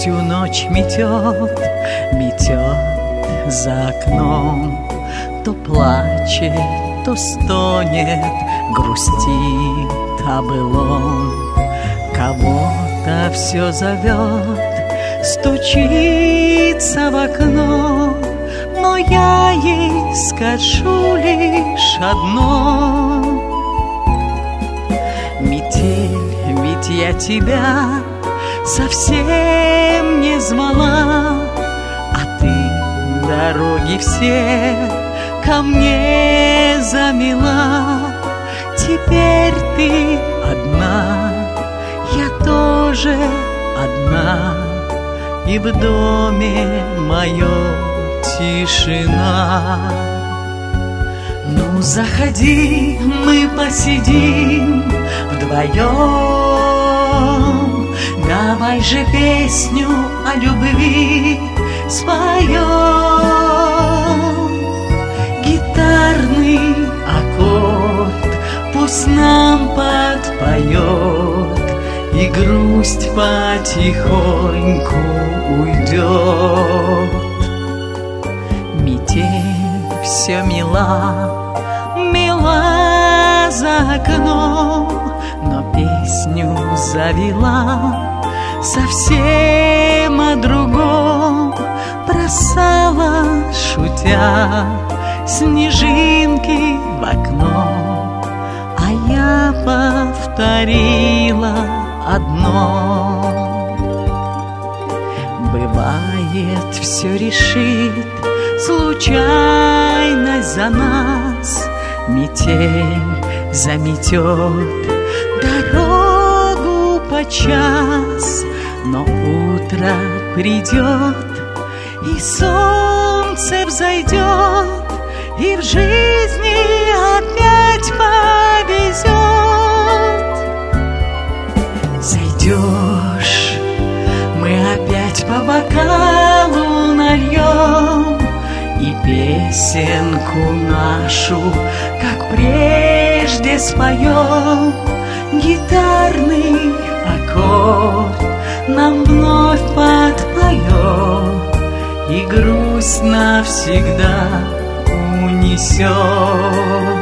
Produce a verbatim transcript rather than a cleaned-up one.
всю ночь метет, метет за окном. То плачет, то стонет, грустит о былом. Кого-то все зовет, стучится в окно, но я ей скажу лишь одно. Метель, ведь я тебя совсем не звала, а ты дороги все ко мне замела. Теперь ты одна, я тоже одна, и в доме моем тишина. Ну, заходи, мы посидим вдвоем, давай же песню о любви споем. Гитарный аккорд пусть нам подпоет, и грусть потихоньку уйдет. Метель все мила, мила за окном, но песню завела совсем о другом. Бросала, шутя, снежинки в окно, а я повторила одно. Бывает, все решит случайность за нас. Метель заметет дорогу подчас, но утро придет, и солнце взойдет, и в жизни опять повезет. Зайдешь, мы опять по бокалу нальем, и песенку нашу, как прежде, споем. Гитарный аккорд нам вновь подпоет, и грусть навсегда унесет.